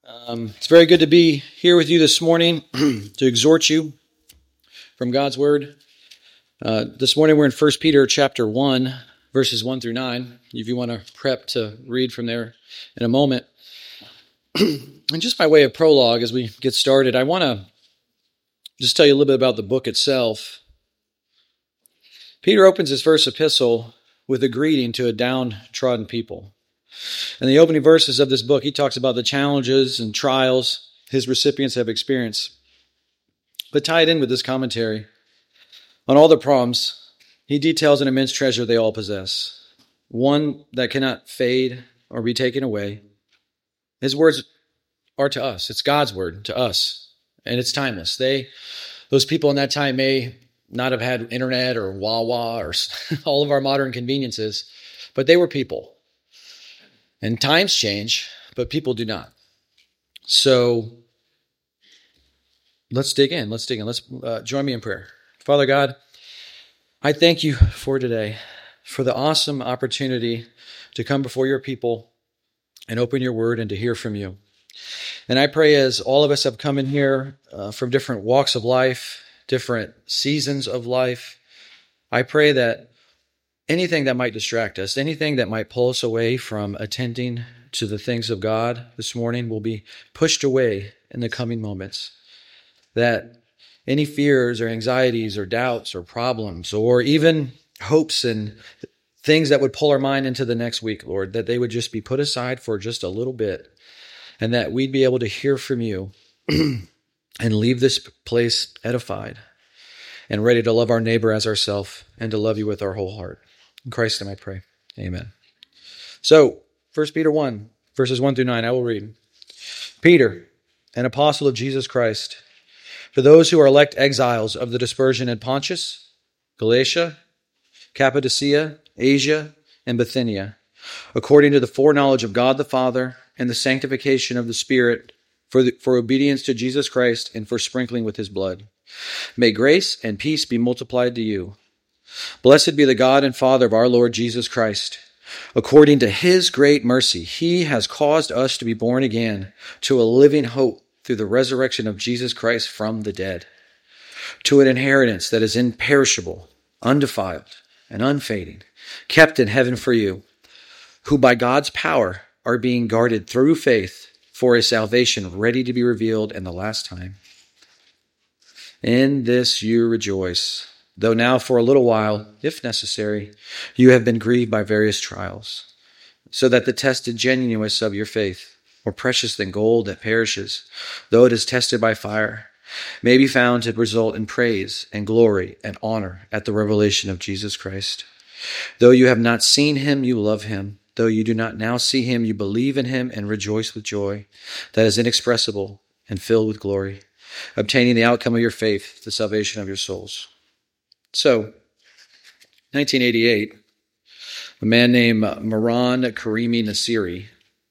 It's very good to be here with you this morning to exhort you from God's Word. This morning we're in 1 Peter chapter 1, verses 1 through 9, if you want to prep to read from there in a moment. And just by way of prologue, as we get started, I want to just tell you a little bit about the book itself. Peter opens his first epistle with a greeting to a downtrodden people. In the opening verses of this book, he talks about the challenges and trials his recipients have experienced. But tied in with this commentary on all the problems, he details an immense treasure they all possess, one that cannot fade or be taken away. His words are to us. It's God's word to us, and it's timeless. Those people in that time may not have had internet or Wawa or all of our modern conveniences, but they were people. And times change, but people do not. So let's dig in. Let's join me in prayer. Father God, I thank you for today, for the awesome opportunity to come before your people and open your word and to hear from you. And I pray as all of us have come in here from different walks of life, different seasons of life, I pray that anything that might distract us, anything that might pull us away from attending to the things of God this morning will be pushed away in the coming moments. That any fears or anxieties or doubts or problems or even hopes and things that would pull our mind into the next week, Lord, that they would just be put aside for just a little bit and that we'd be able to hear from you and leave this place edified and ready to love our neighbor as ourselves and to love you with our whole heart. In Christ's name I pray. Amen. So, 1 Peter 1, verses 1 through 9, I will read. Peter, an apostle of Jesus Christ, to those who are elect exiles of the dispersion in Pontus, Galatia, Cappadocia, Asia, and Bithynia, according to the foreknowledge of God the Father and the sanctification of the Spirit, for obedience to Jesus Christ and for sprinkling with his blood. May grace and peace be multiplied to you. Blessed be the God and Father of our Lord Jesus Christ. According to his great mercy, he has caused us to be born again to a living hope through the resurrection of Jesus Christ from the dead, to an inheritance that is imperishable, undefiled, and unfading, kept in heaven for you, who by God's power are being guarded through faith for a salvation ready to be revealed in the last time. In this you rejoice, though now for a little while, if necessary, you have been grieved by various trials, so that the tested genuineness of your faith, more precious than gold that perishes, though it is tested by fire, may be found to result in praise and glory and honor at the revelation of Jesus Christ. Though you have not seen him, you love him. Though you do not now see him, you believe in him and rejoice with joy that is inexpressible and filled with glory, obtaining the outcome of your faith, the salvation of your souls. So, 1988, a man named Mehran Karimi Nasiri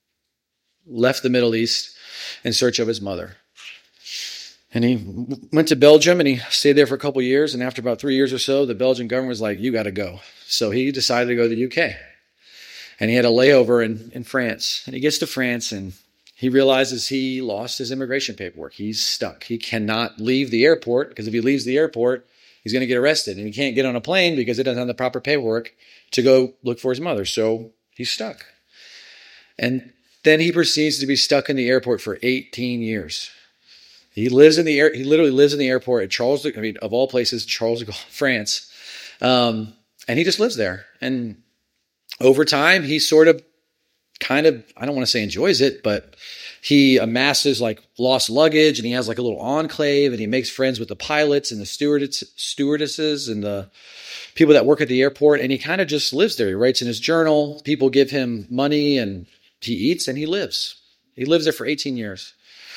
left the Middle East in search of his mother. And he went to Belgium and he stayed there for a couple years. And after about 3 years or so, the Belgian government was like, you got to go. So he decided to go to the UK. And he had a layover in France. And he gets to France and he realizes he lost his immigration paperwork. He's stuck. He cannot leave the airport because if he leaves the airport, he's going to get arrested. And he can't get on a plane because it doesn't have the proper paperwork to go look for his mother. So he's stuck. And then he proceeds to be stuck in the airport for 18 years. He literally lives in the airport at Charles de Gaulle, of all places, Charles de Gaulle, France. And he just lives there. And over time, he sort of I don't want to say enjoys it, but he amasses like lost luggage and he has like a little enclave and he makes friends with the pilots and the stewardesses and the people that work at the airport. And he kind of just lives there. He writes in his journal. People give him money and he eats and he lives. He lives there for 18 years.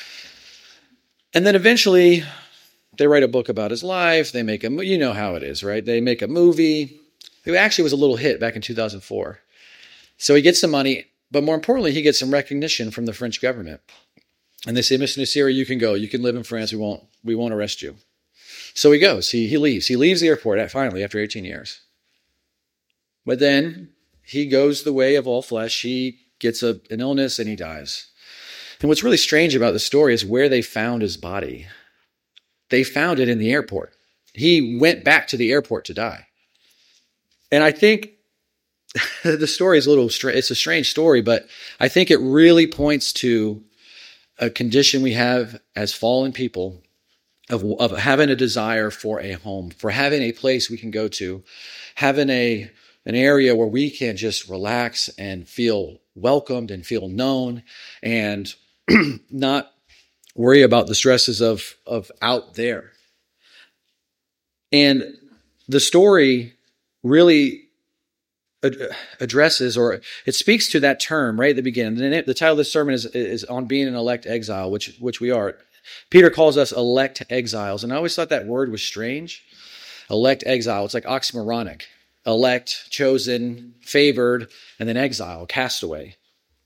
And then eventually they write a book about his life. They make you know how it is, right? They make a movie. It actually was a little hit back in 2004. So he gets some money, but more importantly, he gets some recognition from the French government. And they say, Mr. Nasiri, you can go. You can live in France. We won't arrest you. So he goes. He leaves. He leaves the airport finally after 18 years. But then he goes the way of all flesh. He gets an illness and he dies. And what's really strange about the story is where they found his body. They found it in the airport. He went back to the airport to die. And I think the story is it's a strange story, but I think it really points to a condition we have as fallen people of having a desire for a home, for having a place we can go to, having an area where we can just relax and feel welcomed and feel known and not worry about the stresses of out there. And the story really addresses, or it speaks to that term right at the beginning. The title of this sermon is on being an elect exile, which we are. Peter calls us elect exiles. And I always thought that word was strange. Elect exile. It's like oxymoronic. Elect, chosen, favored, and then exile, castaway.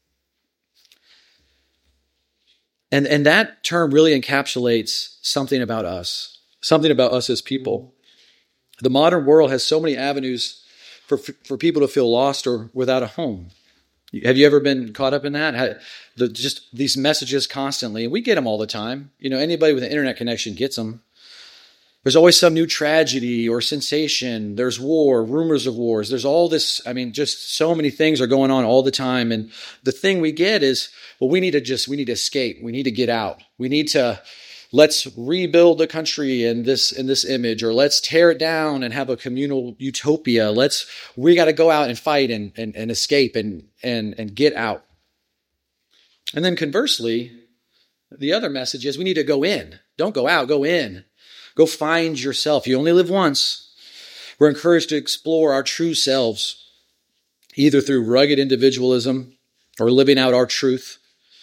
And that term really encapsulates something about us as people. The modern world has so many avenues for people to feel lost or without a home. Have you ever been caught up in that? Just these messages constantly, and we get them all the time. Anybody with an internet connection gets them. There's always some new tragedy or sensation. There's war, rumors of wars. There's all this, just so many things are going on all the time. And the thing we get is, well, we need to escape. We need to get out. Let's rebuild the country in this image, or let's tear it down and have a communal utopia. We got to go out and fight and escape and get out. And then conversely, the other message is we need to go in. Don't go out, go in. Go find yourself. You only live once. We're encouraged to explore our true selves, either through rugged individualism or living out our truth,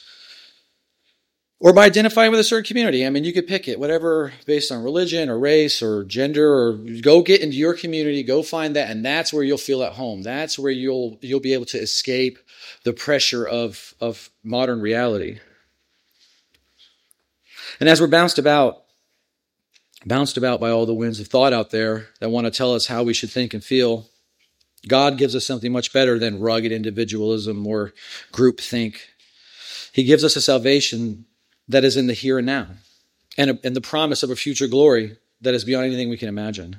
or by identifying with a certain community. You could pick it, whatever, based on religion or race or gender, or go get into your community, go find that, and that's where you'll feel at home. That's where you'll be able to escape the pressure of modern reality. And as we're bounced about by all the winds of thought out there that want to tell us how we should think and feel, God gives us something much better than rugged individualism or groupthink. He gives us a salvation that is in the here and now, and the promise of a future glory that is beyond anything we can imagine.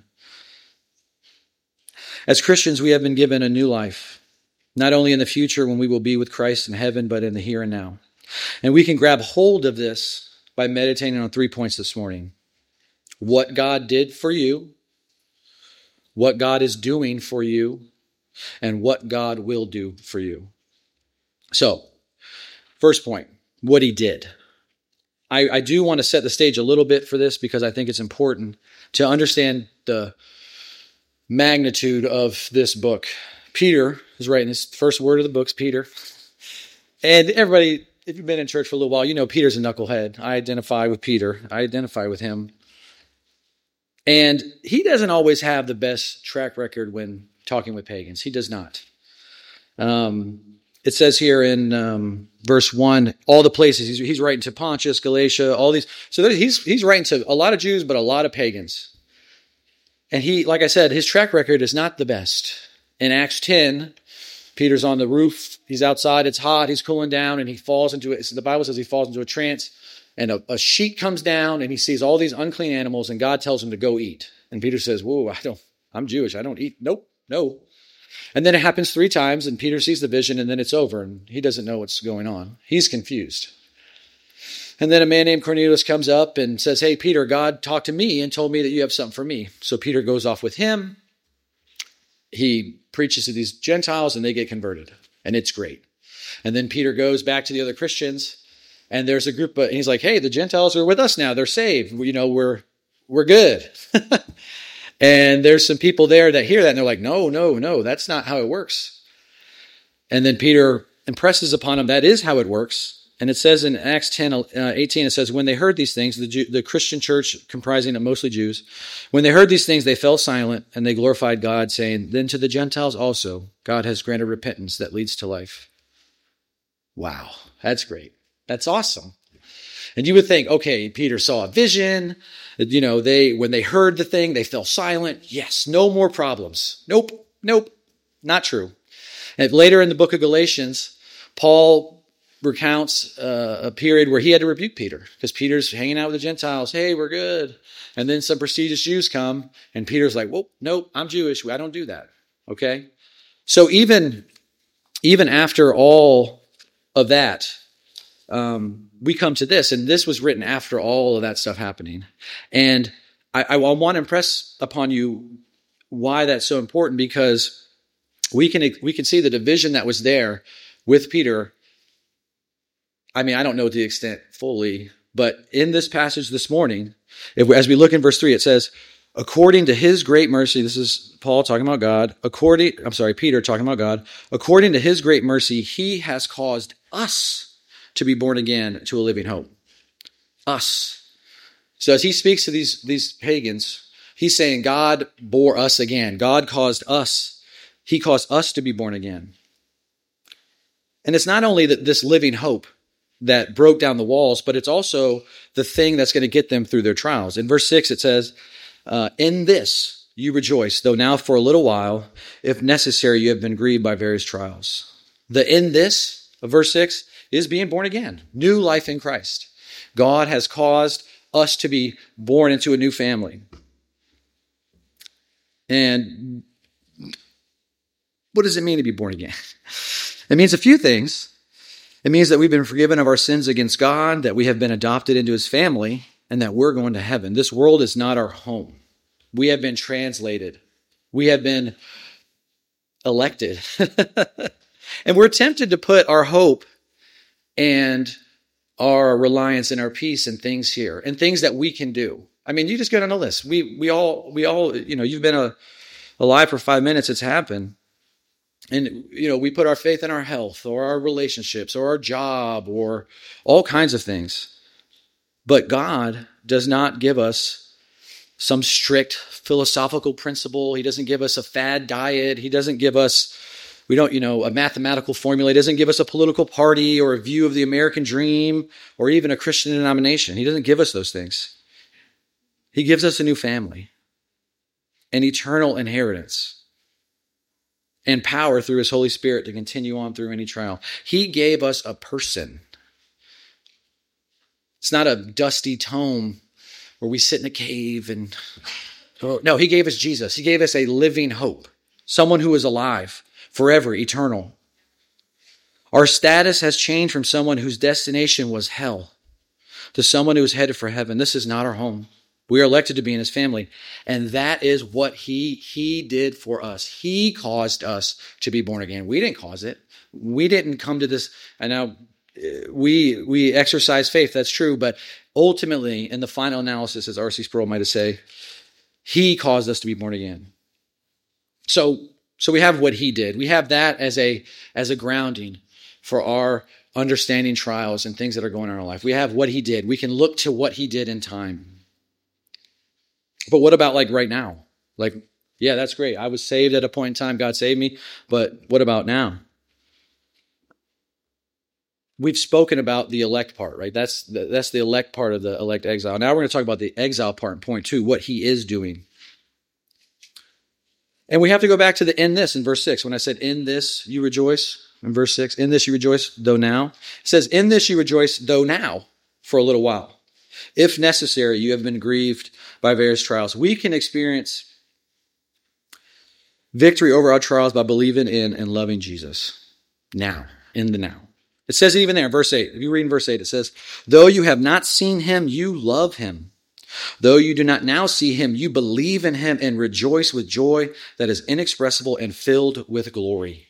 As Christians, we have been given a new life, not only in the future when we will be with Christ in heaven, but in the here and now. And we can grab hold of this by meditating on 3 points this morning. What God did for you, what God is doing for you, and what God will do for you. So, first point, what he did. I do want to set the stage a little bit for this because I think it's important to understand the magnitude of this book. Peter is writing his first word of the book's Peter. And everybody, if you've been in church for a little while, you know Peter's a knucklehead. I identify with Peter. I identify with him. And he doesn't always have the best track record when talking with pagans. He does not. It says here in verse 1, all the places, he's writing to Pontus, Galatia, all these. So he's writing to a lot of Jews, but a lot of pagans. And he, like I said, his track record is not the best. In Acts 10, Peter's on the roof. He's outside. It's hot. He's cooling down, and he falls into it. The Bible says he falls into a trance, and a sheet comes down, and he sees all these unclean animals, and God tells him to go eat. And Peter says, "Whoa, I'm Jewish. I don't eat." Nope, no. And then it happens 3 times, and Peter sees the vision, and then it's over, and he doesn't know what's going on. He's confused. And then a man named Cornelius comes up and says, "Hey, Peter, God talked to me and told me that you have something for me." So Peter goes off with him. He preaches to these Gentiles, and they get converted, and it's great. And then Peter goes back to the other Christians, and there's a group, and he's like, "Hey, the Gentiles are with us now. They're saved. We're good." And there's some people there that hear that, and they're like, no, that's not how it works. And then Peter impresses upon them that is how it works. And it says in Acts 10:18, it says, when they heard these things, the Christian church, comprising of mostly Jews, when they heard these things, they fell silent, and they glorified God, saying, "Then to the Gentiles also, God has granted repentance that leads to life." Wow, that's great. That's awesome. And you would think, okay, Peter saw a vision. When they heard the thing, they fell silent. Yes, no more problems. Nope, not true. And later in the book of Galatians, Paul recounts a period where he had to rebuke Peter because Peter's hanging out with the Gentiles. Hey, we're good. And then some prestigious Jews come and Peter's like, well, nope, I'm Jewish. I don't do that. Okay. So even after all of that, we come to this, and this was written after all of that stuff happening. And I want to impress upon you why that's so important, because we can see the division that was there with Peter. I mean, I don't know the extent fully, but in this passage this morning, as we look in verse 3, it says, according to his great mercy, this is Paul talking about God, Peter talking about God, according to his great mercy, he has caused us to be born again to a living hope. Us. So as he speaks to these pagans, he's saying God bore us again. God caused us. He caused us to be born again. And it's not only this living hope that broke down the walls, but it's also the thing that's going to get them through their trials. In verse 6, it says, in this you rejoice, though now for a little while, if necessary, you have been grieved by various trials. The in this of verse 6 is being born again, new life in Christ. God has caused us to be born into a new family. And what does it mean to be born again? It means a few things. It means that we've been forgiven of our sins against God, that we have been adopted into his family, and that we're going to heaven. This world is not our home. We have been translated. We have been elected. And we're tempted to put our hope and our reliance and our peace in things here, and things that we can do. I mean, you just go down the list. We all, you've been alive for 5 minutes, it's happened. And, we put our faith in our health or our relationships or our job or all kinds of things. But God does not give us some strict philosophical principle. He doesn't give us a fad diet. He doesn't give us, a mathematical formula. He doesn't give us a political party or a view of the American dream or even a Christian denomination. He doesn't give us those things. He gives us a new family, an eternal inheritance, and power through his Holy Spirit to continue on through any trial. He gave us a person. It's not a dusty tome where we sit in a cave and... No, he gave us Jesus. He gave us a living hope, someone who is alive, forever, eternal. Our status has changed from someone whose destination was hell to someone who is headed for heaven. This is not our home. We are elected to be in his family. And that is what he did for us. He caused us to be born again. We didn't cause it. We didn't come to this. And now we exercise faith. That's true. But ultimately, in the final analysis, as R.C. Sproul might say, he caused us to be born again. So we have what he did. We have that as a grounding for our understanding trials and things that are going on in our life. We have what he did. We can look to what he did in time. But what about right now? Yeah, that's great. I was saved at a point in time. God saved me. But what about now? We've spoken about the elect part, right? That's the elect part of the elect exile. Now we're going to talk about the exile part in point 2, what he is doing. And we have to go back to the in this in verse 6. When I said in this you rejoice, in verse 6, in this you rejoice, though now. It says, in this you rejoice, though now, for a little while. If necessary, you have been grieved by various trials. We can experience victory over our trials by believing in and loving Jesus now, in the now. It says it even there in verse 8. If you read in verse 8, it says, though you have not seen him, you love him. Though you do not now see him, you believe in him and rejoice with joy that is inexpressible and filled with glory.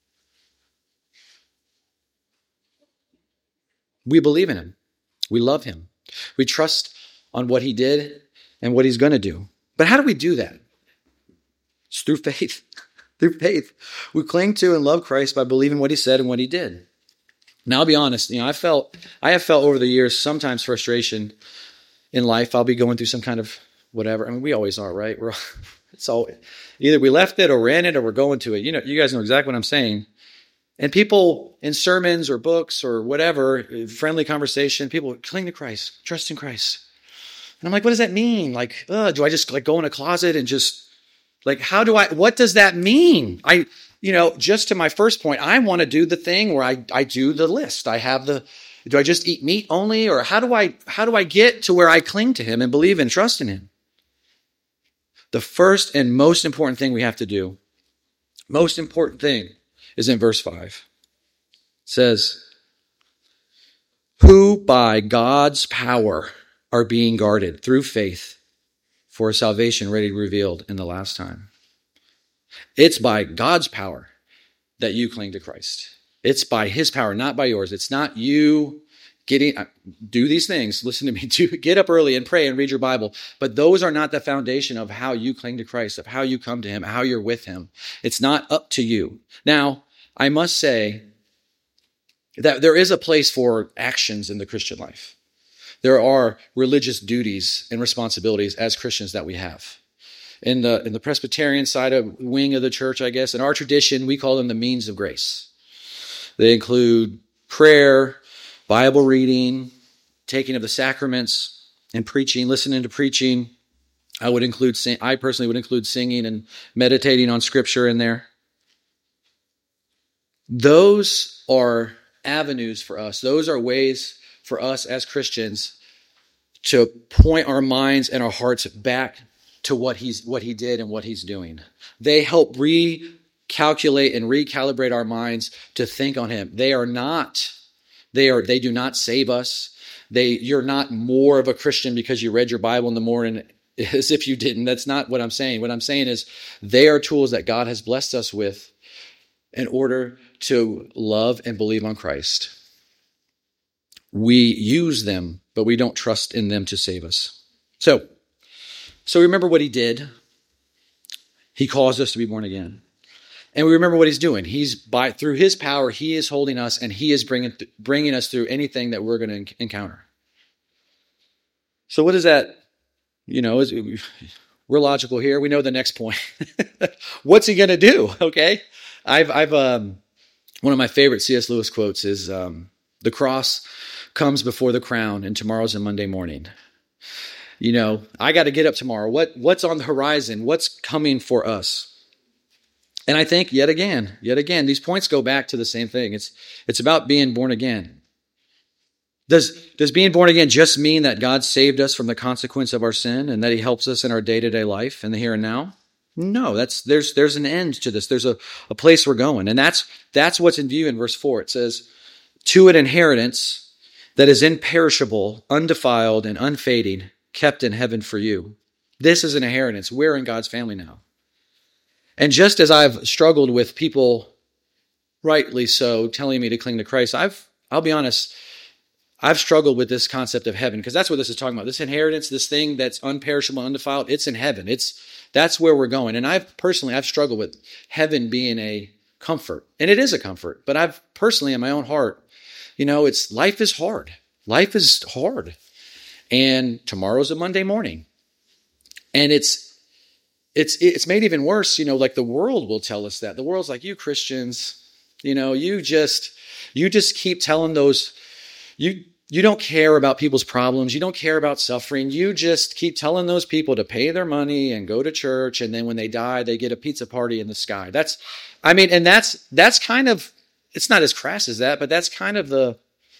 We believe in him. We love him. We trust on what he did and what he's going to do. But how do we do that? It's through faith. Through faith. We cling to and love Christ by believing what he said and what he did. Now, I'll be honest. I have felt over the years sometimes frustration in life. I'll be going through some kind of whatever. I mean, we always are, right? It's all either we left it or ran it or we're going to it. You guys know exactly what I'm saying. And people in sermons or books or whatever, friendly conversation, people cling to Christ, trust in Christ. And I'm like, what does that mean? Do I just go in a closet and just Like, what does that mean? Just to my first point, I want to do the thing where I do the list. Do I just eat meat only? Or how do I get to where I cling to him and believe and trust in him? The first and most important thing we have to do, most important thing, is in verse 5. It says, who by God's power are being guarded through faith for a salvation ready to be revealed in the last time. It's by God's power that you cling to Christ. It's by his power, not by yours. It's not you do these things, listen to me, get up early and pray and read your Bible. But those are not the foundation of how you cling to Christ, of how you come to him, how you're with him. It's not up to you. Now, I must say that there is a place for actions in the Christian life. There are religious duties and responsibilities as Christians that we have. In the Presbyterian wing of the church, I guess, in our tradition, we call them the means of grace. They include prayer, Bible reading, taking of the sacraments, and preaching, listening to preaching. I personally would include singing and meditating on Scripture in there. Those are avenues for us. Those are ways for us as Christians to point our minds and our hearts back to what he did and what he's doing. They help recalculate and recalibrate our minds to think on him. They do not save us. You're not more of a Christian because you read your Bible in the morning as if you didn't. That's not what I'm saying. What I'm saying is they are tools that God has blessed us with in order to love and believe on Christ. We use them, but we don't trust in them to save us. So remember what he did. He caused us to be born again. And we remember what he's doing. Through his power, he is holding us, and he is bringing us through anything that we're going to encounter. So what is that? We're logical here. We know the next point. What's he going to do? Okay. I've one of my favorite C.S. Lewis quotes is, the cross comes before the crown, and tomorrow's a Monday morning. I got to get up tomorrow. What's on the horizon? What's coming for us? And I think yet again, these points go back to the same thing. It's about being born again. Does being born again just mean that God saved us from the consequence of our sin and that he helps us in our day-to-day life in the here and now? No, there's an end to this. There's a place we're going. And that's what's in view in verse 4. It says, to an inheritance that is imperishable, undefiled, and unfading, kept in heaven for you. This is an inheritance. We're in God's family now. And just as I've struggled with people, rightly so, telling me to cling to Christ, I'll be honest, I've struggled with this concept of heaven, because that's what this is talking about. This inheritance, this thing that's unperishable, undefiled, it's in heaven. That's where we're going. And I've struggled with heaven being a comfort. And it is a comfort. But I've personally, in my own heart, life is hard. Life is hard. And tomorrow's a Monday morning. And it's made even worse, like the world will tell us that. The world's like, you Christians, you just keep telling those, you don't care about people's problems. You don't care about suffering. You just keep telling those people to pay their money and go to church. And then when they die, they get a pizza party in the sky. That's kind of, it's not as crass as that, but that's kind of the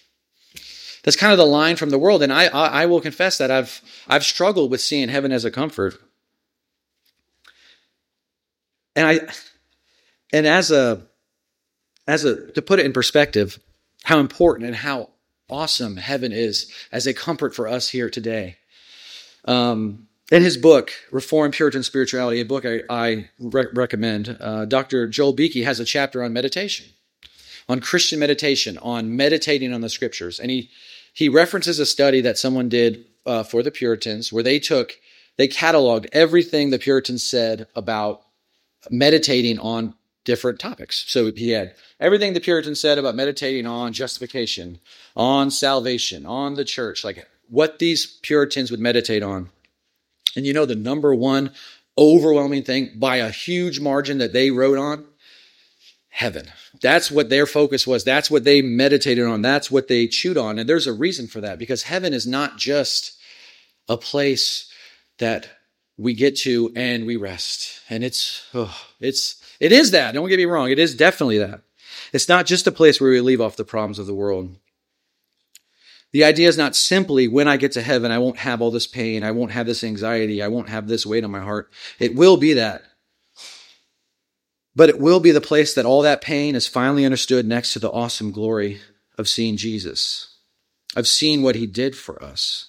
line from the world. And I will confess that I've struggled with seeing heaven as a comfort. And to put it in perspective, how important and how awesome heaven is as a comfort for us here today. In his book, Reformed Puritan Spirituality, a book I recommend, Dr. Joel Beeke has a chapter on meditation, on Christian meditation, on meditating on the Scriptures. And he references a study that someone did for the Puritans where they cataloged everything the Puritans said about meditating on different topics. So he had everything the Puritans said about meditating on justification, on salvation, on the church, like what these Puritans would meditate on. And the number one overwhelming thing by a huge margin that they wrote on? Heaven. That's what their focus was. That's what they meditated on. That's what they chewed on. And there's a reason for that, because heaven is not just a place that we get to and we rest. And it is that. Don't get me wrong. It is definitely that. It's not just a place where we leave off the problems of the world. The idea is not simply when I get to heaven, I won't have all this pain. I won't have this anxiety. I won't have this weight on my heart. It will be that. But it will be the place that all that pain is finally understood next to the awesome glory of seeing Jesus, of seeing what he did for us.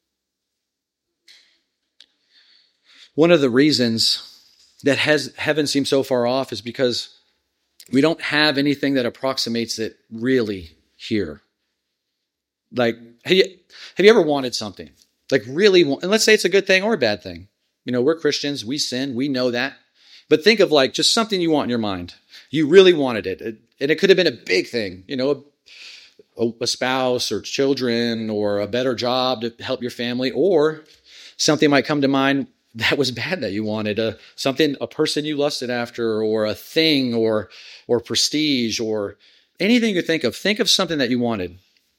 One of the reasons that heaven seems so far off is because we don't have anything that approximates it really here. Like, have you ever wanted something? Like really, and let's say it's a good thing or a bad thing. You know, we're Christians, we sin, we know that. But think of like just something you want in your mind. You really wanted it. And it could have been a big thing, you know, a spouse or children or a better job to help your family, or something might come to mind that was bad that you wanted, a person you lusted after, or a thing, or prestige, or anything you think of. Think of something that you wanted.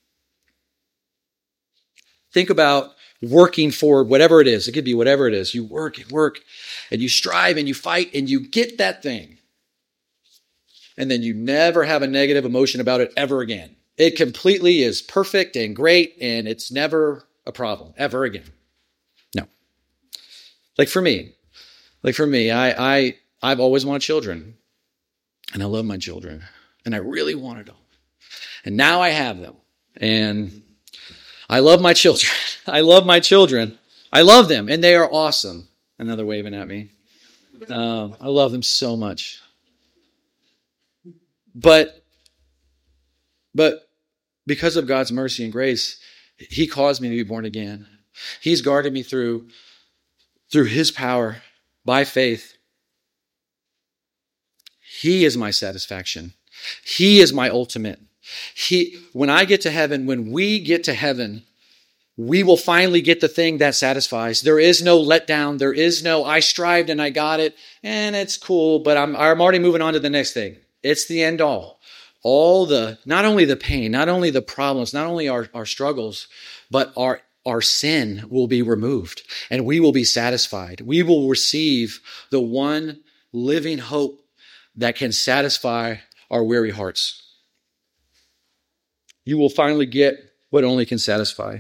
Think about working for whatever it is. It could be whatever it is. You work, and you strive, and you fight, and you get that thing. And then you never have a negative emotion about it ever again. It completely is perfect and great, and it's never a problem ever again. No. Like for me, I've always wanted children, and I love my children, and I really wanted them. And now I have them, and I love my children. I love my children. I love them, and they are awesome. Another waving at me. I love them so much. But because of God's mercy and grace, he caused me to be born again. He's guarded me through his power by faith. He is my satisfaction. He is my ultimate. When we get to heaven, we will finally get the thing that satisfies. There is no letdown. There is no, I strived and I got it, and it's cool, but I'm already moving on to the next thing. It's the end all. Not only the pain, not only the problems, not only our struggles, but our sin will be removed, and we will be satisfied. We will receive the one living hope that can satisfy our weary hearts. You will finally get what only can satisfy.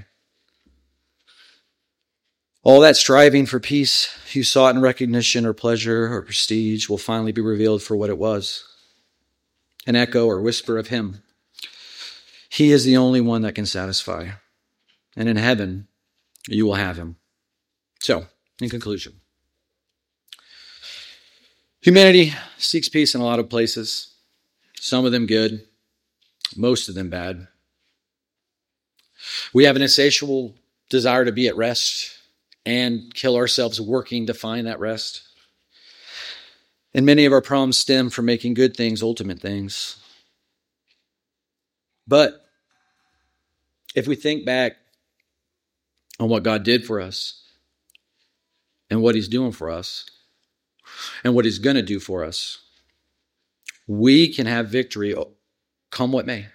All that striving for peace you sought in recognition or pleasure or prestige will finally be revealed for what it was. An echo or whisper of him. He is the only one that can satisfy. And in heaven, you will have him. So, in conclusion, humanity seeks peace in a lot of places. Some of them good, most of them bad. We have an insatiable desire to be at rest and kill ourselves working to find that rest. And many of our problems stem from making good things ultimate things. But if we think back on what God did for us and what he's doing for us and what he's going to do for us, we can have victory come what may.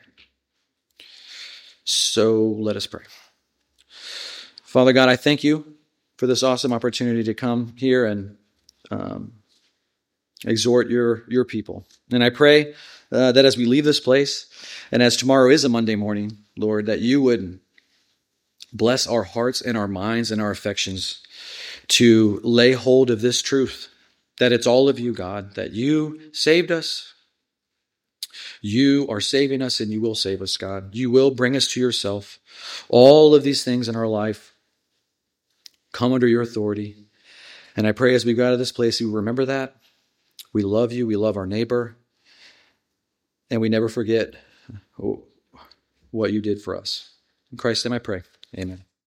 So let us pray. Father God, I thank you for this awesome opportunity to come here and exhort your people. And I pray that as we leave this place, and as tomorrow is a Monday morning, Lord, that you would bless our hearts and our minds and our affections to lay hold of this truth, that it's all of you, God, that you saved us. You are saving us, and you will save us, God. You will bring us to yourself. All of these things in our life come under your authority. And I pray as we go out of this place, we remember that. We love you. We love our neighbor. And we never forget what you did for us. In Christ's name I pray. Amen.